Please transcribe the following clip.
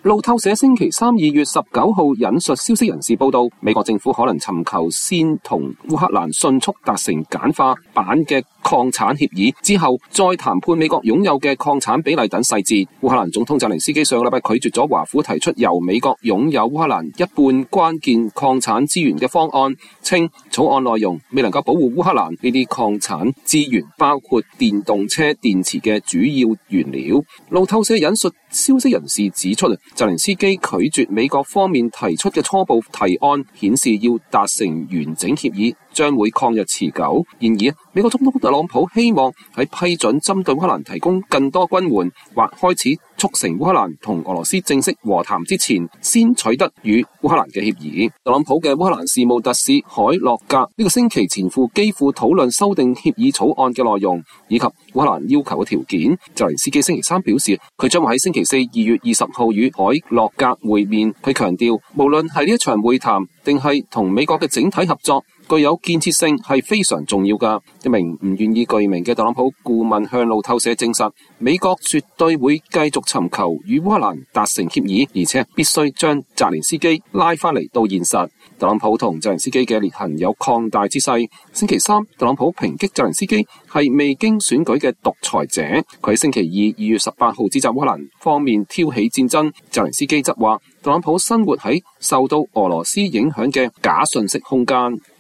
路透社星期三2月19號引述消息人士報道，美國政府可能尋求先同烏克蘭迅速達成簡化版嘅礦產協議，之後再談判美國擁有嘅礦產比例等細節。烏克蘭總統澤連斯基上個禮拜拒絕咗華府提出由美國擁有烏克蘭一半關鍵礦產資源嘅方案，稱草案內容未能夠保護烏克蘭呢啲礦產資源，包括電動車電池嘅主要原料。路透社引述消息人士指出，澤連斯基拒絕美國方面提出嘅初步提案，顯示要達成完整協議將會曠日持久。然而，美國總統特朗普希望喺批准針對烏克蘭提供更多軍援或開始促成烏克蘭同俄羅斯正式和談之前，先取得與烏克蘭嘅協議。特朗普嘅烏克蘭事務特使凱洛格呢個星期前赴基輔討論修訂協議草案嘅內容以及烏克蘭要求嘅條件。澤連斯基星期三表示，佢將會喺星期四2月20號與凱洛格會面。佢強調，無論係呢一場會談定係同美國嘅整體合作，具有建設性係非常重要㗎。一名唔願意具名嘅特朗普顧問向路透社證實，美國絕對會繼續尋求與烏克蘭達成協議，而且必須將澤連斯基拉返嚟到現實。特朗普同澤連斯基嘅裂痕有擴大之勢。星期三，特朗普抨擊澤連斯基係未經選舉嘅獨裁者。佢喺星期二2月18號指責烏克蘭方面挑起戰爭。澤連斯基則話，特朗普生活喺受到俄羅斯影響嘅假信息空間。